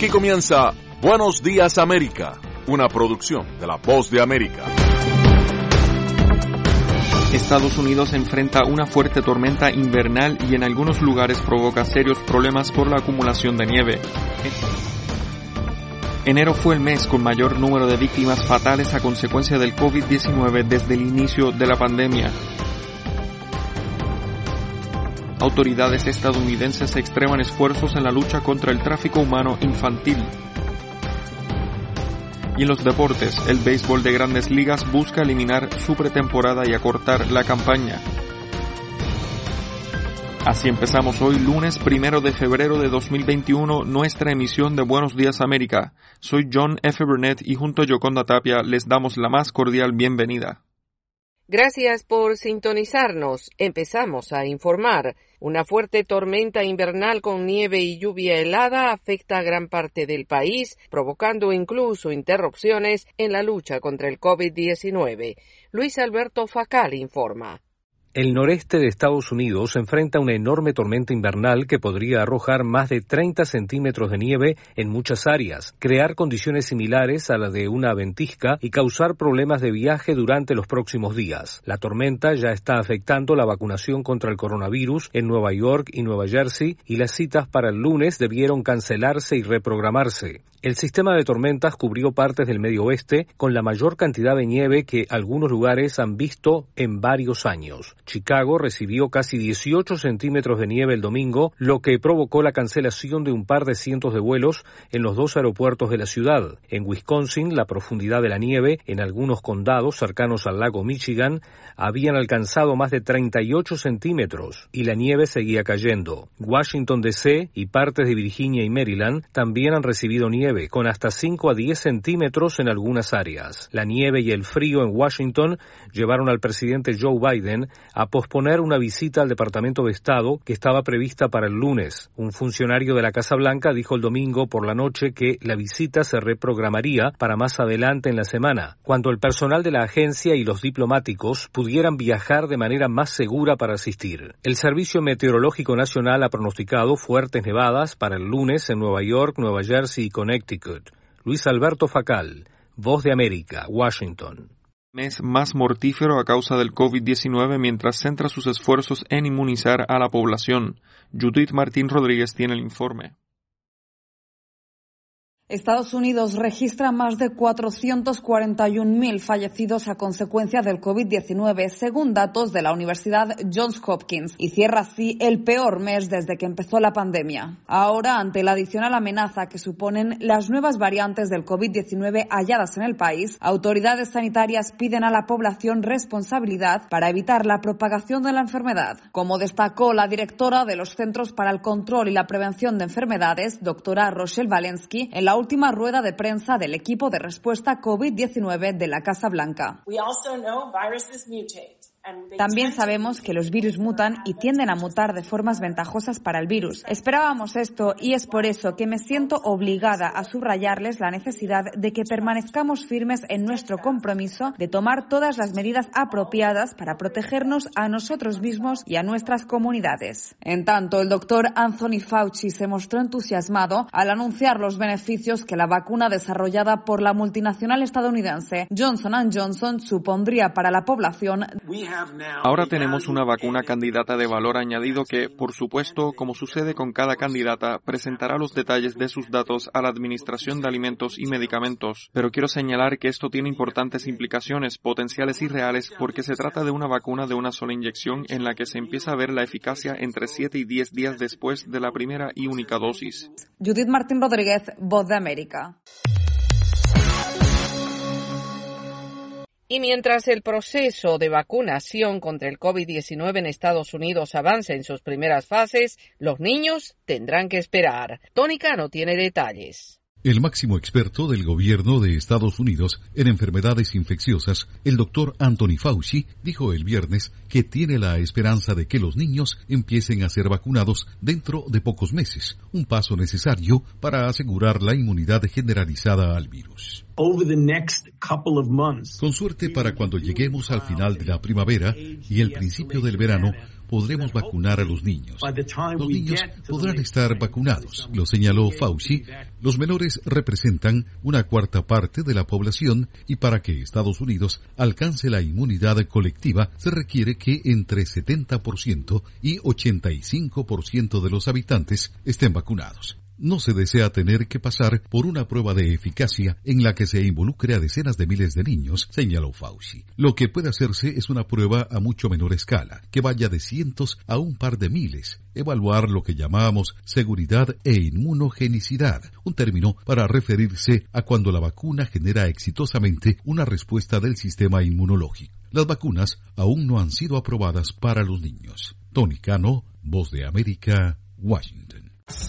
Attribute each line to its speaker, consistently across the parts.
Speaker 1: Aquí comienza Buenos Días América, una producción de La Voz de América.
Speaker 2: Estados Unidos enfrenta una fuerte tormenta invernal y en algunos lugares provoca serios problemas por la acumulación de nieve. Enero fue el mes con mayor número de víctimas fatales a consecuencia del COVID-19 desde el inicio de la pandemia. Autoridades estadounidenses extreman esfuerzos en la lucha contra el tráfico humano infantil. Y en los deportes, el béisbol de Grandes Ligas busca eliminar su pretemporada y acortar la campaña. Así empezamos hoy, lunes 1 de febrero de 2021, nuestra emisión de Buenos Días América. Soy John F. Burnett y junto a Yoconda Tapia les damos la más cordial bienvenida.
Speaker 3: Gracias por sintonizarnos. Empezamos a informar. Una fuerte tormenta invernal con nieve y lluvia helada afecta a gran parte del país, provocando incluso interrupciones en la lucha contra el COVID-19. Luis Alberto Facal informa.
Speaker 4: El noreste de Estados Unidos enfrenta una enorme tormenta invernal que podría arrojar más de 30 centímetros de nieve en muchas áreas, crear condiciones similares a las de una ventisca y causar problemas de viaje durante los próximos días. La tormenta ya está afectando la vacunación contra el coronavirus en Nueva York y Nueva Jersey y las citas para el lunes debieron cancelarse y reprogramarse. El sistema de tormentas cubrió partes del medio oeste con la mayor cantidad de nieve que algunos lugares han visto en varios años. Chicago recibió casi 18 centímetros de nieve el domingo, lo que provocó la cancelación de un par de cientos de vuelos en los dos aeropuertos de la ciudad. En Wisconsin, la profundidad de la nieve en algunos condados cercanos al lago Michigan habían alcanzado más de 38 centímetros y la nieve seguía cayendo. Washington D.C. y partes de Virginia y Maryland también han recibido nieve, con hasta 5 a 10 centímetros en algunas áreas. La nieve y el frío en Washington llevaron al presidente Joe Biden a posponer una visita al Departamento de Estado que estaba prevista para el lunes. Un funcionario de la Casa Blanca dijo el domingo por la noche que la visita se reprogramaría para más adelante en la semana, cuando el personal de la agencia y los diplomáticos pudieran viajar de manera más segura para asistir. El Servicio Meteorológico Nacional ha pronosticado fuertes nevadas para el lunes en Nueva York, Nueva Jersey y Connecticut. Luis Alberto Facal, Voz de América, Washington.
Speaker 2: Mes más mortífero a causa del COVID-19 mientras centra sus esfuerzos en inmunizar a la población. Judith Martín Rodríguez tiene el informe.
Speaker 5: Estados Unidos registra más de 441.000 fallecidos a consecuencia del COVID-19, según datos de la Universidad Johns Hopkins, y cierra así el peor mes desde que empezó la pandemia. Ahora, ante la adicional amenaza que suponen las nuevas variantes del COVID-19 halladas en el país, autoridades sanitarias piden a la población responsabilidad para evitar la propagación de la enfermedad. Como destacó la directora de los Centros para el Control y la Prevención de Enfermedades, doctora Rochelle Walensky, en la última rueda de prensa del equipo de respuesta COVID-19 de la Casa Blanca. También sabemos que los virus mutan y tienden a mutar de formas ventajosas para el virus. Esperábamos esto y es por eso que me siento obligada a subrayarles la necesidad de que permanezcamos firmes en nuestro compromiso de tomar todas las medidas apropiadas para protegernos a nosotros mismos y a nuestras comunidades. En tanto, el doctor Anthony Fauci se mostró entusiasmado al anunciar los beneficios que la vacuna desarrollada por la multinacional estadounidense Johnson & Johnson supondría para la población.
Speaker 2: Ahora tenemos una vacuna candidata de valor añadido que, por supuesto, como sucede con cada candidata, presentará los detalles de sus datos a la Administración de Alimentos y Medicamentos. Pero quiero señalar que esto tiene importantes implicaciones potenciales y reales porque se trata de una vacuna de una sola inyección en la que se empieza a ver la eficacia entre 7 y 10 días después de la primera y única dosis.
Speaker 5: Judith Martín Rodríguez, Voz de América.
Speaker 3: Y mientras el proceso de vacunación contra el COVID-19 en Estados Unidos avanza en sus primeras fases, los niños tendrán que esperar. Tony Cano tiene detalles.
Speaker 6: El máximo experto del gobierno de Estados Unidos en enfermedades infecciosas, el doctor Anthony Fauci, dijo el viernes que tiene la esperanza de que los niños empiecen a ser vacunados dentro de pocos meses, un paso necesario para asegurar la inmunidad generalizada al virus. Con suerte, para cuando lleguemos al final de la primavera y el principio del verano, podremos vacunar a los niños. Los niños podrán estar vacunados, lo señaló Fauci. Los menores representan una cuarta parte de la población y para que Estados Unidos alcance la inmunidad colectiva se requiere que entre 70% y 85% de los habitantes estén vacunados. No se desea tener que pasar por una prueba de eficacia en la que se involucre a decenas de miles de niños, señaló Fauci. Lo que puede hacerse es una prueba a mucho menor escala, que vaya de cientos a un par de miles. Evaluar lo que llamamos seguridad e inmunogenicidad, un término para referirse a cuando la vacuna genera exitosamente una respuesta del sistema inmunológico. Las vacunas aún no han sido aprobadas para los niños. Tony Cano, Voz de América, Washington.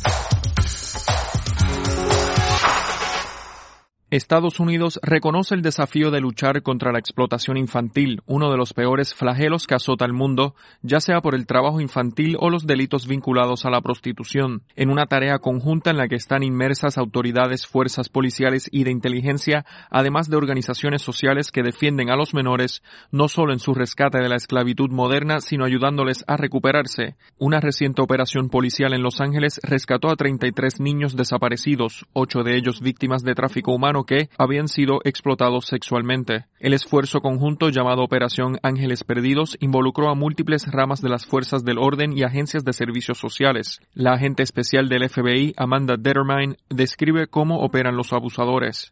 Speaker 2: Estados Unidos reconoce el desafío de luchar contra la explotación infantil, uno de los peores flagelos que azota al mundo, ya sea por el trabajo infantil o los delitos vinculados a la prostitución. En una tarea conjunta en la que están inmersas autoridades, fuerzas policiales y de inteligencia, además de organizaciones sociales que defienden a los menores, no solo en su rescate de la esclavitud moderna, sino ayudándoles a recuperarse. Una reciente operación policial en Los Ángeles rescató a 33 niños desaparecidos, 8 de ellos víctimas de tráfico humano que habían sido explotados sexualmente. El esfuerzo conjunto llamado Operación Ángeles Perdidos involucró a múltiples ramas de las fuerzas del orden y agencias de servicios sociales. La agente especial del FBI, Amanda Dettermine, describe cómo operan los abusadores.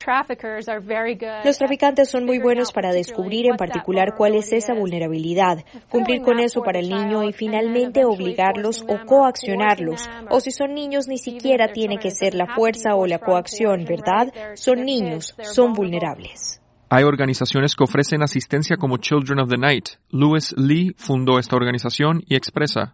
Speaker 7: Los traficantes son muy buenos para descubrir en particular cuál es esa vulnerabilidad, cumplir con eso para el niño y finalmente obligarlos o coaccionarlos. O si son niños, ni siquiera tiene que ser la fuerza o la coacción, ¿verdad? Son niños, son vulnerables.
Speaker 2: Hay organizaciones que ofrecen asistencia como Children of the Night. Louis Lee fundó esta organización y expresa: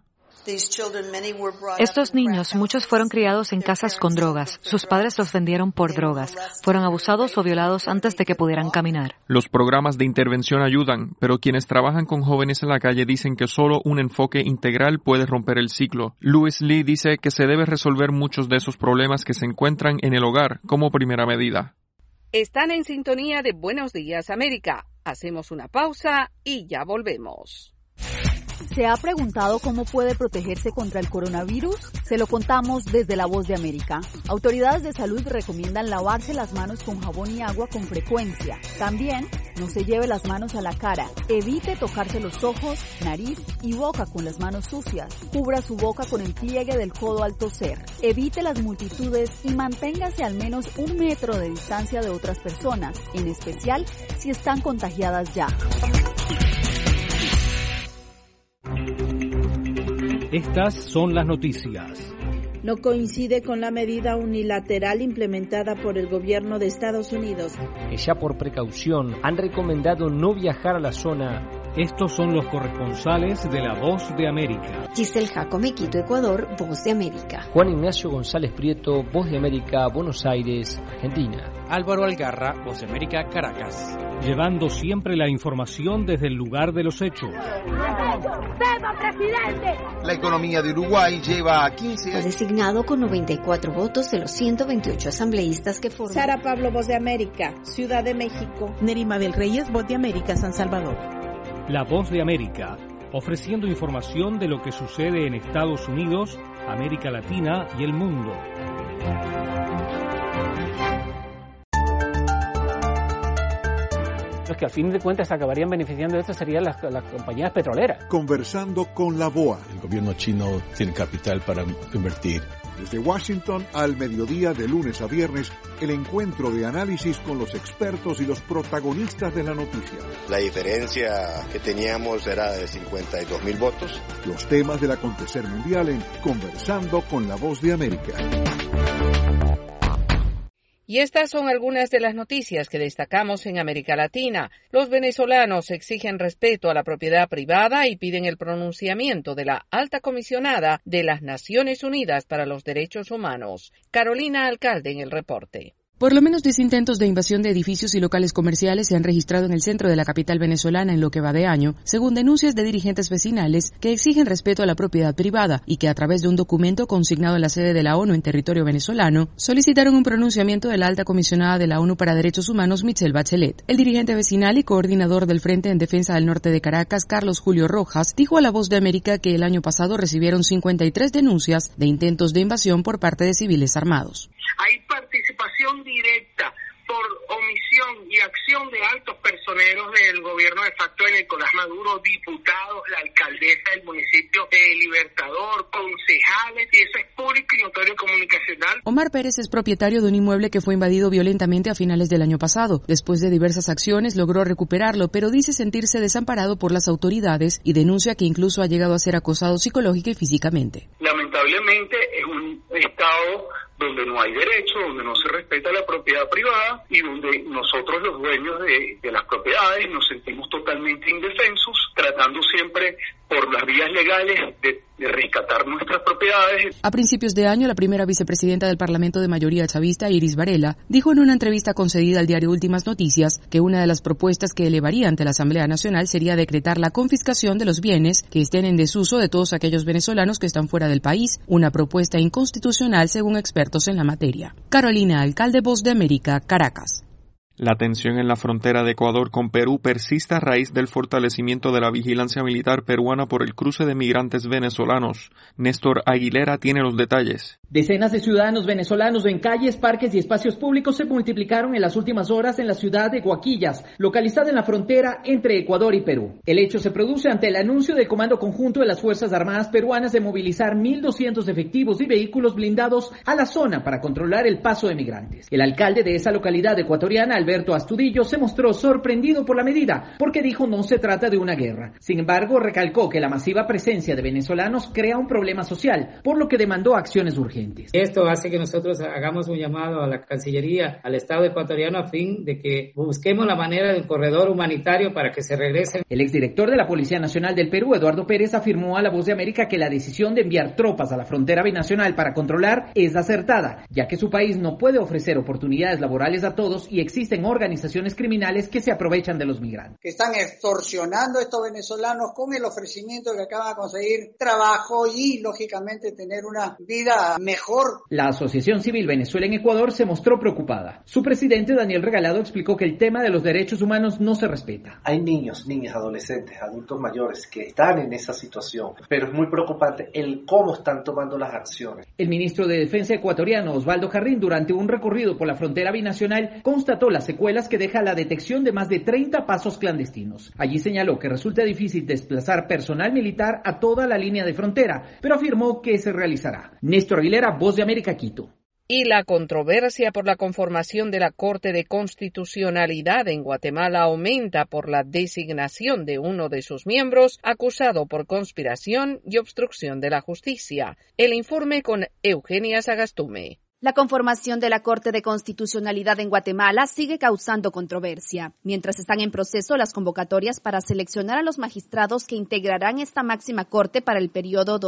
Speaker 8: estos niños, muchos fueron criados en casas con drogas. Sus padres los vendieron por drogas. Fueron abusados o violados antes de que pudieran caminar.
Speaker 2: Los programas de intervención ayudan, pero quienes trabajan con jóvenes en la calle dicen que solo un enfoque integral puede romper el ciclo. Louis Lee dice que se debe resolver muchos de esos problemas que se encuentran en el hogar como primera medida.
Speaker 3: Están en sintonía de Buenos Días América. Hacemos una pausa y ya volvemos.
Speaker 9: ¿Se ha preguntado cómo puede protegerse contra el coronavirus? Se lo contamos desde La Voz de América. Autoridades de salud recomiendan lavarse las manos con jabón y agua con frecuencia. También, no se lleve las manos a la cara. Evite tocarse los ojos, nariz y boca con las manos sucias. Cubra su boca con el pliegue del codo al toser. Evite las multitudes y manténgase al menos 1 metro de distancia de otras personas, en especial si están contagiadas ya.
Speaker 4: Estas son las noticias.
Speaker 10: No coincide con la medida unilateral implementada por el gobierno de Estados Unidos.
Speaker 11: Ya por precaución han recomendado no viajar a la zona.
Speaker 4: Estos son los corresponsales de La Voz de América.
Speaker 12: Giselle Jacome, Quito, Ecuador, Voz de América.
Speaker 11: Juan Ignacio González Prieto, Voz de América, Buenos Aires, Argentina.
Speaker 13: Álvaro Algarra, Voz de América, Caracas.
Speaker 4: Llevando siempre la información desde el lugar de los hechos.
Speaker 14: La economía de Uruguay lleva a 15 años.
Speaker 12: Fue designado con 94 votos de los 128 asambleístas que forman.
Speaker 10: Sara Pablo, Voz de América, Ciudad de México.
Speaker 15: Nerima del Reyes, Voz de América, San Salvador.
Speaker 4: La Voz de América, ofreciendo información de lo que sucede en Estados Unidos, América Latina y el mundo.
Speaker 16: Los que al fin de cuentas acabarían beneficiando de esto serían las compañías petroleras.
Speaker 17: Conversando con la BOA.
Speaker 18: El gobierno chino tiene capital para invertir.
Speaker 17: Desde Washington al mediodía de lunes a viernes, el encuentro de análisis con los expertos y los protagonistas de la noticia.
Speaker 19: La diferencia que teníamos era de 52.000 votos.
Speaker 17: Los temas del acontecer mundial en Conversando con la Voz de América.
Speaker 3: Y estas son algunas de las noticias que destacamos en América Latina. Los venezolanos exigen respeto a la propiedad privada y piden el pronunciamiento de la alta comisionada de las Naciones Unidas para los Derechos Humanos. Carolina Alcalde en el reporte.
Speaker 20: Por lo menos 10 intentos de invasión de edificios y locales comerciales se han registrado en el centro de la capital venezolana en lo que va de año, según denuncias de dirigentes vecinales que exigen respeto a la propiedad privada y que a través de un documento consignado en la sede de la ONU en territorio venezolano, solicitaron un pronunciamiento de la alta comisionada de la ONU para Derechos Humanos, Michelle Bachelet. El dirigente vecinal y coordinador del Frente en Defensa del Norte de Caracas, Carlos Julio Rojas, dijo a La Voz de América que el año pasado recibieron 53 denuncias de intentos de invasión por parte de civiles armados.
Speaker 21: Hay participación directa por omisión y acción de altos personeros del gobierno de facto de Nicolás Maduro, diputados, la alcaldesa del municipio de Libertador, concejales, y eso es público y notorio comunicacional.
Speaker 20: Omar Pérez es propietario de un inmueble que fue invadido violentamente a finales del año pasado. Después de diversas acciones logró recuperarlo, pero dice sentirse desamparado por las autoridades y denuncia que incluso ha llegado a ser acosado psicológica y físicamente.
Speaker 21: Lamentablemente es un estado donde no hay derecho, donde no se respeta la propiedad privada y donde nosotros los dueños de las propiedades nos sentimos totalmente indefensos, tratando siempre por las vías legales de rescatar nuestras propiedades.
Speaker 20: A principios de año, la primera vicepresidenta del Parlamento de mayoría chavista, Iris Varela, dijo en una entrevista concedida al diario Últimas Noticias que una de las propuestas que elevaría ante la Asamblea Nacional sería decretar la confiscación de los bienes que estén en desuso de todos aquellos venezolanos que están fuera del país, una propuesta inconstitucional según expertos en la materia. Carolina Alcalde, Voz de América, Caracas.
Speaker 2: La tensión en la frontera de Ecuador con Perú persiste a raíz del fortalecimiento de la vigilancia militar peruana por el cruce de migrantes venezolanos. Néstor Aguilera tiene los detalles.
Speaker 22: Decenas de ciudadanos venezolanos en calles, parques y espacios públicos se multiplicaron en las últimas horas en la ciudad de Guaquillas, localizada en la frontera entre Ecuador y Perú. El hecho se produce ante el anuncio del Comando Conjunto de las Fuerzas Armadas peruanas de movilizar 1.200 efectivos y vehículos blindados a la zona para controlar el paso de migrantes. El alcalde de esa localidad ecuatoriana, Alberto Astudillo, se mostró sorprendido por la medida, porque dijo no se trata de una guerra. Sin embargo, recalcó que la masiva presencia de venezolanos crea un problema social, por lo que demandó acciones urgentes.
Speaker 23: Esto hace que nosotros hagamos un llamado a la Cancillería, al Estado ecuatoriano, a fin de que busquemos la manera de un corredor humanitario para que se regresen.
Speaker 22: El exdirector de la Policía Nacional del Perú, Eduardo Pérez, afirmó a La Voz de América que la decisión de enviar tropas a la frontera binacional para controlar es acertada, ya que su país no puede ofrecer oportunidades laborales a todos y existen organizaciones criminales que se aprovechan de los migrantes.
Speaker 24: Que están extorsionando a estos venezolanos con el ofrecimiento que acaban de conseguir trabajo y, lógicamente, tener una vida mejor.
Speaker 22: La Asociación Civil Venezuela en Ecuador se mostró preocupada. Su presidente, Daniel Regalado, explicó que el tema de los derechos humanos no se respeta.
Speaker 25: Hay niños, niñas, adolescentes, adultos mayores que están en esa situación, pero es muy preocupante el cómo están tomando las acciones.
Speaker 22: El ministro de Defensa ecuatoriano, Osvaldo Jarrín, durante un recorrido por la frontera binacional, constató las secuelas que deja la detección de más de 30 pasos clandestinos. Allí señaló que resulta difícil desplazar personal militar a toda la línea de frontera, pero afirmó que se realizará. Néstor Aguilera, Voz de América, Quito.
Speaker 3: Y la controversia por la conformación de la Corte de Constitucionalidad en Guatemala aumenta por la designación de uno de sus miembros acusado por conspiración y obstrucción de la justicia. El informe con Eugenia Sagastume.
Speaker 26: La conformación de la Corte de Constitucionalidad en Guatemala sigue causando controversia, mientras están en proceso las convocatorias para seleccionar a los magistrados que integrarán esta máxima corte para el periodo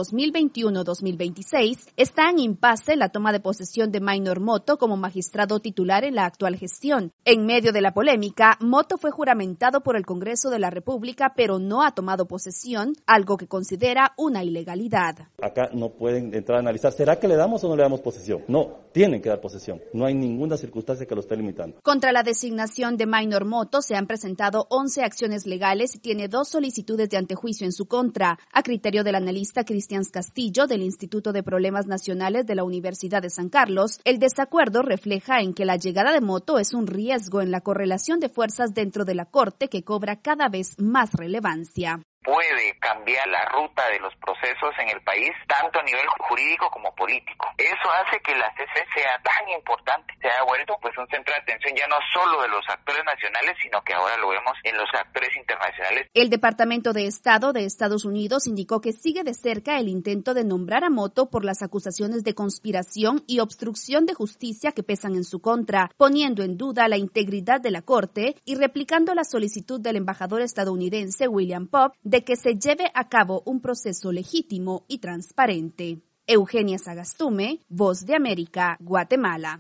Speaker 26: 2021-2026. Está en impasse la toma de posesión de Maynor Moto como magistrado titular en la actual gestión. En medio de la polémica, Moto fue juramentado por el Congreso de la República, pero no ha tomado posesión, algo que considera una ilegalidad.
Speaker 27: Acá no pueden entrar a analizar, ¿será que le damos o no le damos posesión? No. Tienen que dar posesión. No hay ninguna circunstancia que lo esté limitando.
Speaker 26: Contra la designación de Maynor Moto se han presentado 11 acciones legales y tiene 2 solicitudes de antejuicio en su contra. A criterio del analista Cristian Castillo del Instituto de Problemas Nacionales de la Universidad de San Carlos, el desacuerdo refleja en que la llegada de Moto es un riesgo en la correlación de fuerzas dentro de la Corte que cobra cada vez más relevancia.
Speaker 28: Puede cambiar la ruta de los procesos en el país, tanto a nivel jurídico como político. Eso hace que la CC sea tan importante, se ha vuelto pues un centro de atención ya no solo de los actores nacionales, sino que ahora lo vemos en los actores internacionales.
Speaker 26: El Departamento de Estado de Estados Unidos indicó que sigue de cerca el intento de nombrar a Moto por las acusaciones de conspiración y obstrucción de justicia que pesan en su contra, poniendo en duda la integridad de la Corte y replicando la solicitud del embajador estadounidense William Pope de que se lleve a cabo un proceso legítimo y transparente. Eugenia Sagastume, Voz de América, Guatemala.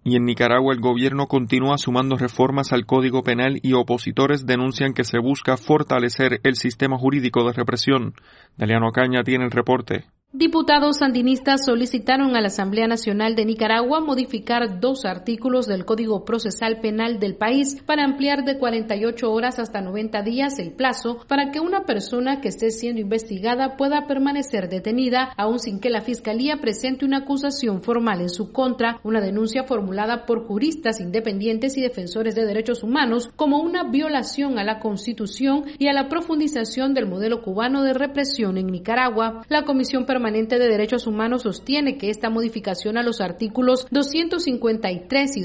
Speaker 2: Y en Nicaragua el gobierno continúa sumando reformas al Código Penal y opositores denuncian que se busca fortalecer el sistema jurídico de represión. Daliano Ocaña tiene el reporte.
Speaker 1: Diputados sandinistas solicitaron a la Asamblea Nacional de Nicaragua modificar 2 artículos del Código Procesal Penal del país para ampliar de 48 horas hasta 90 días el plazo para que una persona que esté siendo investigada pueda permanecer detenida, aun sin que la Fiscalía presente una acusación formal en su contra, una denuncia formulada por juristas independientes y defensores de derechos humanos como una violación a la Constitución y a la profundización del modelo cubano de represión en Nicaragua. La Comisión Permanente de Derechos Humanos sostiene que esta modificación a los artículos 253 y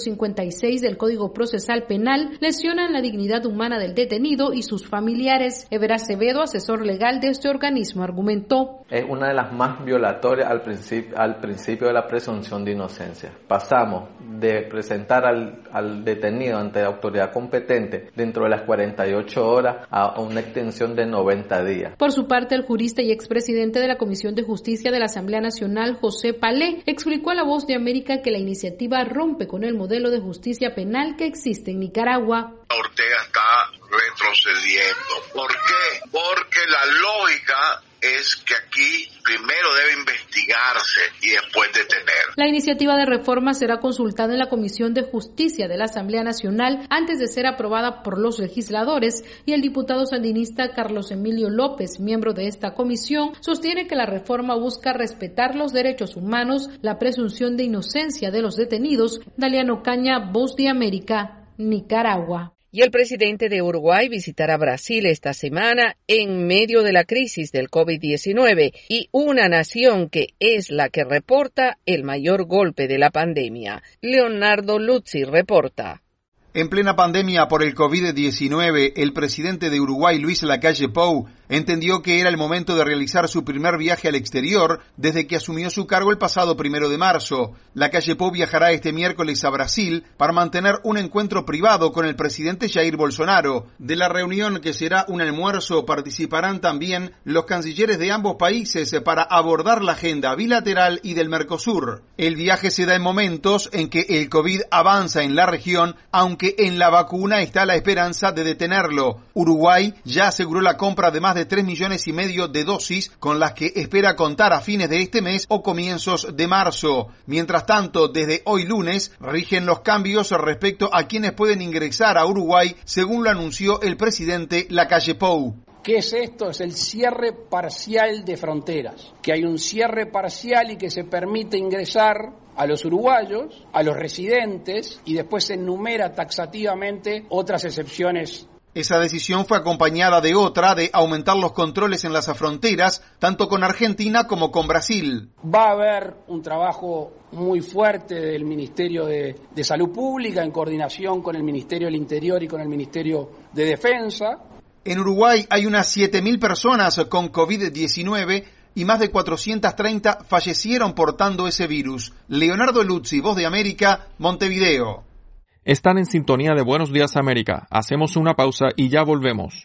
Speaker 1: 256 del Código Procesal Penal lesionan la dignidad humana del detenido y sus familiares. Ever Acevedo, asesor legal de este organismo, argumentó:
Speaker 5: es una de las más violatorias al principio de la presunción de inocencia. Pasamos de presentar al detenido ante la autoridad competente dentro de las 48 horas a una extensión de 90 días.
Speaker 1: Por su parte, el jurista y expresidente de la Comisión de Justicia de la Asamblea Nacional, José Palé, explicó a La Voz de América que la iniciativa rompe con el modelo de justicia penal que existe en Nicaragua.
Speaker 6: Ortega está retrocediendo. ¿Por qué? Porque la lógica es que aquí primero debe investigarse y después detener.
Speaker 1: La iniciativa de reforma será consultada en la Comisión de Justicia de la Asamblea Nacional antes de ser aprobada por los legisladores, y el diputado sandinista Carlos Emilio López, miembro de esta comisión, sostiene que la reforma busca respetar los derechos humanos, la presunción de inocencia de los detenidos. Daliano Ocaña, Voz de América, Nicaragua.
Speaker 3: Y el presidente de Uruguay visitará Brasil esta semana en medio de la crisis del COVID-19 y una nación que es la que reporta el mayor golpe de la pandemia. Leonardo Luzzi reporta.
Speaker 14: En plena pandemia por el COVID-19, el presidente de Uruguay, Luis Lacalle Pou, entendió que era el momento de realizar su primer viaje al exterior desde que asumió su cargo el pasado 1 de marzo. Lacalle Pou viajará este miércoles a Brasil para mantener un encuentro privado con el presidente Jair Bolsonaro. De la reunión, que será un almuerzo, participarán también los cancilleres de ambos países para abordar la agenda bilateral y del Mercosur. El viaje se da en momentos en que el COVID avanza en la región, aunque en la vacuna está la esperanza de detenerlo. Uruguay ya aseguró la compra de más de 3,5 millones de dosis, con las que espera contar a fines de este mes o comienzos de marzo. Mientras tanto, desde hoy lunes, rigen los cambios respecto a quienes pueden ingresar a Uruguay, según lo anunció el presidente Lacalle Pou.
Speaker 7: ¿Qué es esto? Es el cierre parcial de fronteras, que hay un cierre parcial y que se permite ingresar a los uruguayos, a los residentes, y después se enumera taxativamente otras excepciones.
Speaker 14: Esa decisión fue acompañada de otra, de aumentar los controles en las fronteras, tanto con Argentina como con Brasil.
Speaker 7: Va a haber un trabajo muy fuerte del Ministerio de Salud Pública, en coordinación con el Ministerio del Interior y con el Ministerio de Defensa.
Speaker 14: En Uruguay hay unas 7,000 personas con COVID-19 y más de 430 fallecieron portando ese virus. Leonardo Luzzi, Voz de América, Montevideo.
Speaker 2: Están en sintonía de Buenos Días América. Hacemos una pausa y ya volvemos.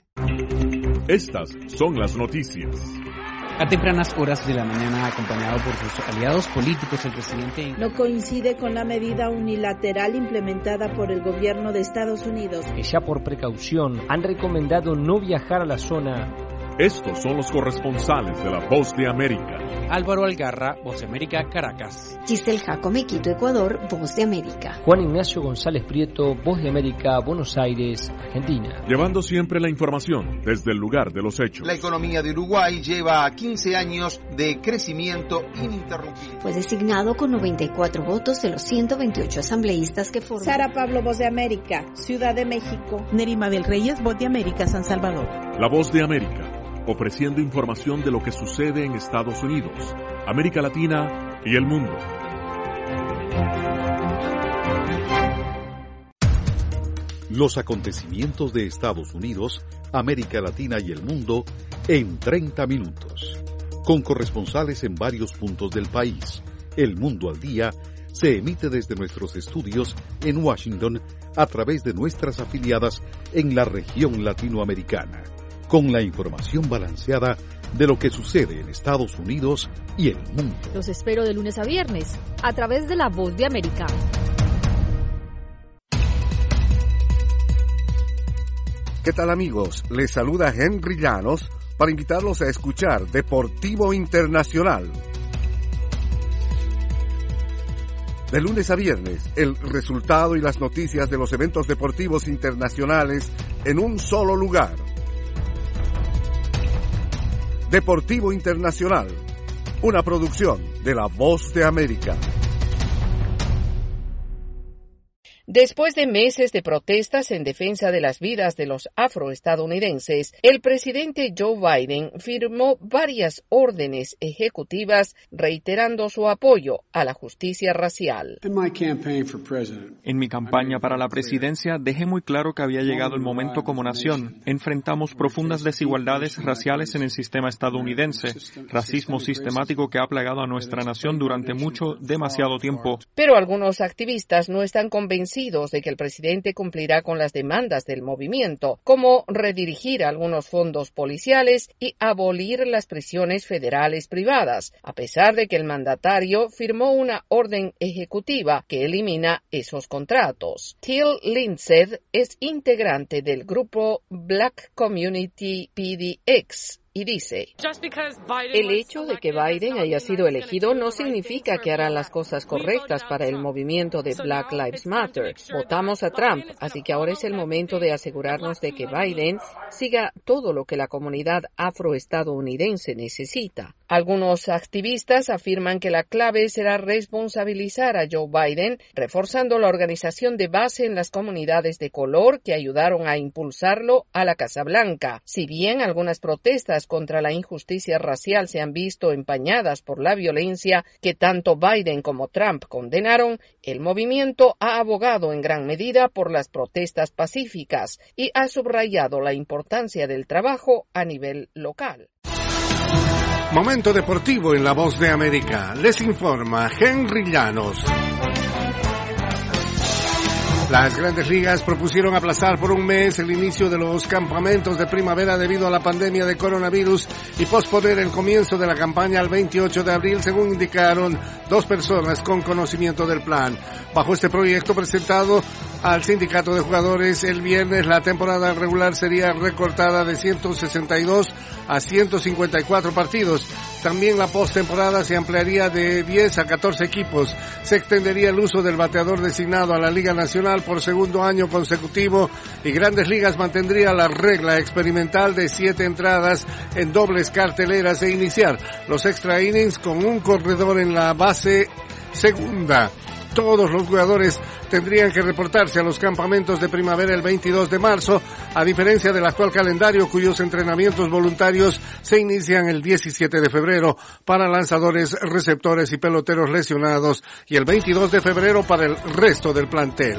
Speaker 8: Estas son las noticias.
Speaker 16: A tempranas horas de la mañana, acompañado por sus aliados políticos, el presidente
Speaker 10: no coincide con la medida unilateral implementada por el gobierno de Estados Unidos,
Speaker 4: que ya por precaución han recomendado no viajar a la zona.
Speaker 8: Estos son los corresponsales de La Voz de América.
Speaker 16: Álvaro Algarra, Voz de América, Caracas.
Speaker 12: Giselle Jacome, Quito, Ecuador, Voz de América.
Speaker 4: Juan Ignacio González Prieto, Voz de América, Buenos Aires, Argentina.
Speaker 8: Llevando siempre la información desde el lugar de los hechos.
Speaker 14: La economía de Uruguay lleva 15 años de crecimiento ininterrumpido.
Speaker 12: Fue designado con 94 votos de los 128 asambleístas que forman.
Speaker 10: Sara Pablo, Voz de América, Ciudad de México.
Speaker 15: Nerima del Reyes, Voz de América, San Salvador.
Speaker 8: La Voz de América, ofreciendo información de lo que sucede en Estados Unidos, América Latina y el mundo.
Speaker 17: Los acontecimientos de Estados Unidos, América Latina y el mundo en 30 minutos. Con corresponsales en varios puntos del país. El Mundo al Día se emite desde nuestros estudios en Washington a través de nuestras afiliadas en la región latinoamericana, con la información balanceada de lo que sucede en Estados Unidos y el mundo.
Speaker 9: Los espero de lunes a viernes, a través de La Voz de América. ¿Qué tal, amigos? Les saluda Henry Llanos para invitarlos a escuchar Deportivo Internacional. De lunes a viernes, el resultado y las noticias de los eventos deportivos internacionales en un solo lugar. Deportivo Internacional, una producción de La Voz de América.
Speaker 3: Después de meses de protestas en defensa de las vidas de los afroestadounidenses, el presidente Joe Biden firmó varias órdenes ejecutivas reiterando su apoyo a la justicia racial.
Speaker 2: En mi campaña para la presidencia dejé muy claro que había llegado el momento como nación. Enfrentamos profundas desigualdades raciales en el sistema estadounidense, racismo sistemático que ha plagado a nuestra nación durante demasiado tiempo.
Speaker 3: Pero algunos activistas no están convencidos de que el presidente cumplirá con las demandas del movimiento, como redirigir algunos fondos policiales y abolir las prisiones federales privadas, a pesar de que el mandatario firmó una orden ejecutiva que elimina esos contratos. Till Lindsay es integrante del grupo Black Community PDX. Y dice, el hecho de que Biden haya sido elegido no significa que hará las cosas correctas para el movimiento de Black Lives Matter. Votamos a Trump, así que ahora es el momento de asegurarnos de que Biden siga todo lo que la comunidad afroestadounidense necesita. Algunos activistas afirman que la clave será responsabilizar a Joe Biden, reforzando la organización de base en las comunidades de color que ayudaron a impulsarlo a la Casa Blanca. Si bien algunas protestas contra la injusticia racial se han visto empañadas por la violencia que tanto Biden como Trump condenaron, el movimiento ha abogado en gran medida por las protestas pacíficas y ha subrayado la importancia del trabajo a nivel local.
Speaker 9: Momento deportivo en La Voz de América. Les informa Henry Llanos. Las Grandes Ligas propusieron aplazar por un mes el inicio de los campamentos de primavera debido a la pandemia de coronavirus y posponer el comienzo de la campaña al 28 de abril, según indicaron dos personas con conocimiento del plan. Bajo este proyecto presentado al sindicato de jugadores el viernes, la temporada regular sería recortada de 162 a 154 partidos. También la postemporada se ampliaría de 10 a 14 equipos. Se extendería el uso del bateador designado a la Liga Nacional por segundo año consecutivo y Grandes Ligas mantendría la regla experimental de 7 entradas en dobles carteleras e iniciar los extra innings con un corredor en la base segunda. Todos los jugadores tendrían que reportarse a los campamentos de primavera el 22 de marzo, a diferencia del actual calendario cuyos entrenamientos voluntarios se inician el 17 de febrero para lanzadores, receptores y peloteros lesionados y el 22 de febrero para el resto del plantel.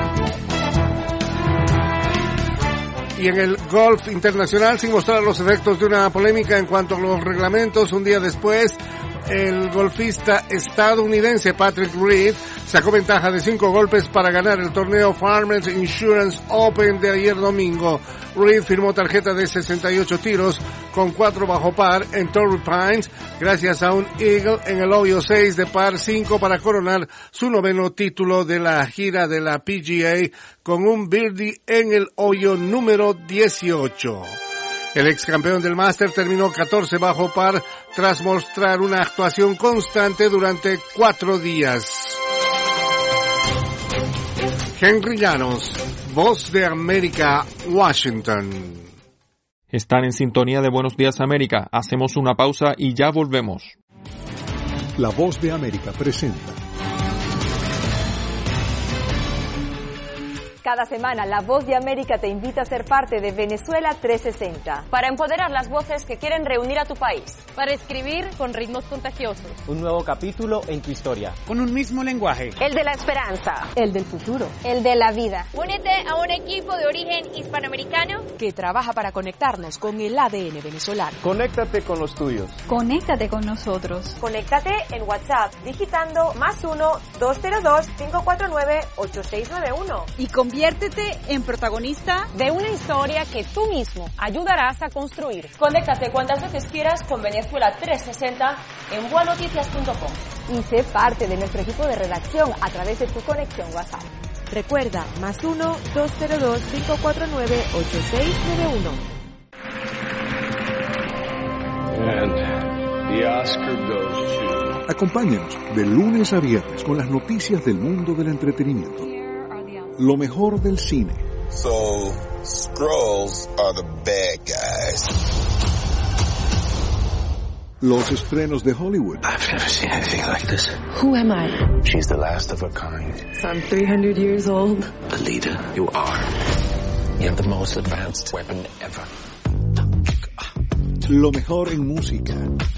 Speaker 9: Y en el golf internacional, sin mostrar los efectos de una polémica en cuanto a los reglamentos, un día después, el golfista estadounidense Patrick Reed sacó ventaja de 5 golpes para ganar el torneo Farmers Insurance Open de ayer domingo. Reed firmó tarjeta de 68 tiros con 4 bajo par en Torrey Pines gracias a un eagle en el hoyo 6 de par 5 para coronar su 9º título de la gira de la PGA con un birdie en el hoyo número 18. El ex campeón del Máster terminó 14 bajo par tras mostrar una actuación constante durante 4 días. Henry Llanos, Voz de América, Washington.
Speaker 2: Están en sintonía de Buenos Días América. Hacemos una pausa y ya volvemos.
Speaker 17: La Voz de América presenta.
Speaker 11: Cada semana, La Voz de América te invita a ser parte de Venezuela 360.
Speaker 13: Para empoderar las voces que quieren reunir a tu país.
Speaker 18: Para escribir con ritmos contagiosos.
Speaker 19: Un nuevo capítulo en tu historia.
Speaker 20: Con un mismo lenguaje.
Speaker 13: El de la esperanza.
Speaker 11: El del futuro.
Speaker 13: El de la vida.
Speaker 18: Únete a un equipo de origen hispanoamericano
Speaker 11: que trabaja para conectarnos con el ADN venezolano.
Speaker 19: Conéctate con los tuyos.
Speaker 11: Conéctate con nosotros.
Speaker 13: Conéctate en WhatsApp digitando +1-202-549-8691.
Speaker 11: Y conviértete en protagonista
Speaker 13: de una historia que tú mismo ayudarás a construir.
Speaker 18: Conéctate cuantas veces quieras con Venezuela 360 en buenoticias.com.
Speaker 11: Y sé parte de nuestro equipo de redacción a través de tu conexión WhatsApp. Recuerda, +1-202-549-8691.
Speaker 20: And the Oscar goes to...
Speaker 21: Acompáñanos de lunes a viernes con las noticias del mundo del entretenimiento. Lo mejor del cine.
Speaker 22: So, Skrulls are the bad guys.
Speaker 21: Los estrenos de Hollywood.
Speaker 23: I've never seen anything like this.
Speaker 24: Who am I?
Speaker 23: She's the last of her kind.
Speaker 24: So I'm 300 years old.
Speaker 23: The leader you are. You have the most advanced weapon ever.
Speaker 21: Lo mejor en música.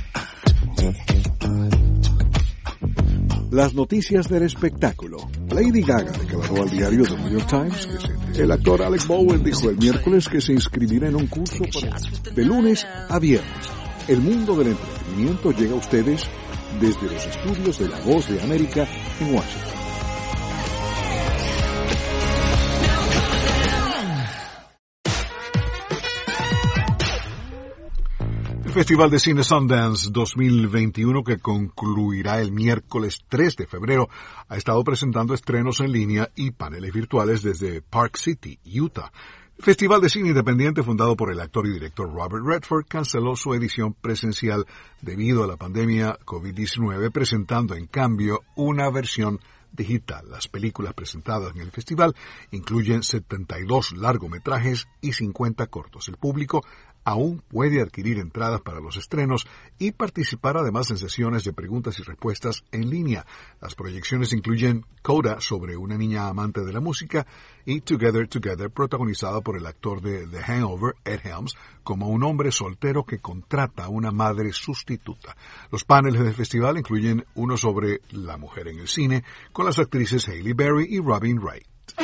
Speaker 21: Las noticias del espectáculo. Lady Gaga declaró al diario The New York Times que el actor Alec Baldwin dijo el miércoles que se inscribirá en un curso de lunes a viernes. El mundo del entretenimiento llega a ustedes desde los estudios de La Voz de América en Washington. El Festival de Cine Sundance 2021, que concluirá el miércoles 3 de febrero, ha estado presentando estrenos en línea y paneles virtuales desde Park City, Utah. El Festival de Cine Independiente, fundado por el actor y director Robert Redford, canceló su edición presencial debido a la pandemia COVID-19, presentando en cambio una versión digital. Las películas presentadas en el festival incluyen 72 largometrajes y 50 cortos. El público aún puede adquirir entradas para los estrenos y participar además en sesiones de preguntas y respuestas en línea. Las proyecciones incluyen Coda, sobre una niña amante de la música, y Together, Together, protagonizada por el actor de The Hangover, Ed Helms, como un hombre soltero que contrata a una madre sustituta. Los paneles del festival incluyen uno sobre la mujer en el cine, con las actrices Halle Berry y Robin Wright.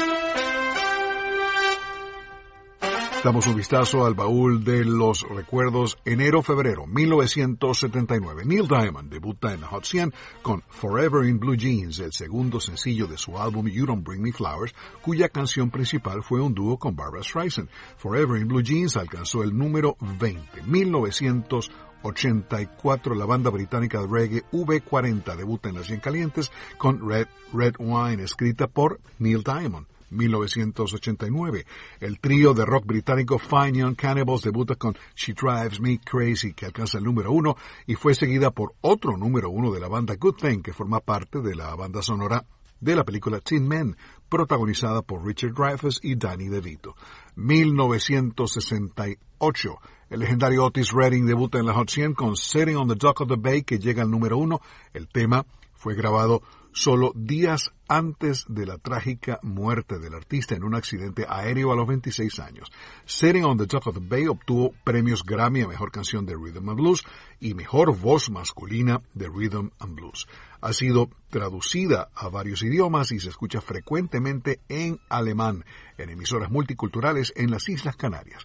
Speaker 21: Damos un vistazo al baúl de los recuerdos. Enero-febrero 1979. Neil Diamond debuta en Hot 100 con Forever in Blue Jeans, el segundo sencillo de su álbum You Don't Bring Me Flowers, cuya canción principal fue un dúo con Barbra Streisand. Forever in Blue Jeans alcanzó el número 20. 1984, la banda británica de reggae V40 debuta en las 100 calientes con Red Wine, escrita por Neil Diamond. 1989, el trío de rock británico Fine Young Cannibals debuta con She Drives Me Crazy, que alcanza el número 1 y fue seguida por otro número 1 de la banda Good Thing, que forma parte de la banda sonora de la película Tin Men, protagonizada por Richard Dreyfuss y Danny DeVito. 1968, el legendario Otis Redding debuta en la Hot 100 con Sitting on the Dock of the Bay, que llega al número 1. El tema fue grabado solo días antes de la trágica muerte del artista en un accidente aéreo a los 26 años. Sitting on the Dock of the Bay obtuvo premios Grammy a Mejor Canción de Rhythm and Blues y Mejor Voz Masculina de Rhythm and Blues. Ha sido traducida a varios idiomas y se escucha frecuentemente en alemán en emisoras multiculturales en las Islas Canarias.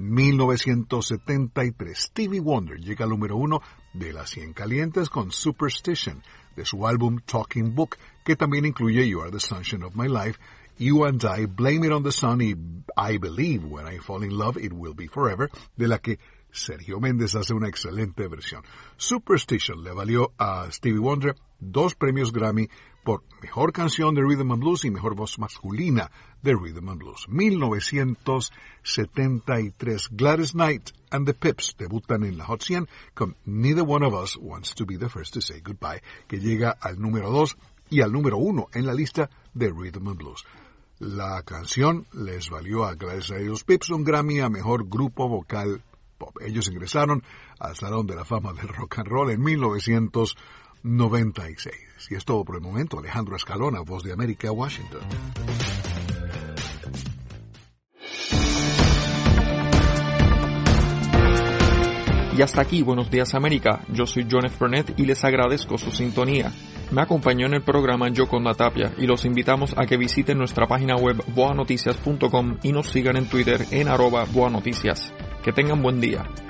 Speaker 21: 1973, Stevie Wonder llega al número 1 de las 100 calientes con Superstition, de su álbum Talking Book, que también incluye You Are the Sunshine of My Life, You and I, Blame It on the Sun y I Believe When I Fall in Love It Will Be Forever, de la que Sergio Méndez hace una excelente versión. Superstition le valió a Stevie Wonder 2 premios Grammy por Mejor Canción de Rhythm and Blues y Mejor Voz Masculina de Rhythm and Blues. 1973, Gladys Knight and the Pips debutan en la Hot 100 con Neither One of Us Wants to Be the First to Say Goodbye, que llega al número 2 y al número 1 en la lista de Rhythm and Blues. La canción les valió a Gladys Knight y los Pips un Grammy a Mejor Grupo Vocal Pop. Ellos ingresaron al Salón de la Fama del Rock and Roll en 1996. Y es todo por el momento. Alejandro Escalona, Voz de América, Washington.
Speaker 2: Y hasta aquí, Buenos Días América. Yo soy John F. Burnett y les agradezco su sintonía. Me acompañó en el programa Yoconda Tapia y los invitamos a que visiten nuestra página web boanoticias.com y nos sigan en Twitter en @boanoticias. Que tengan buen día.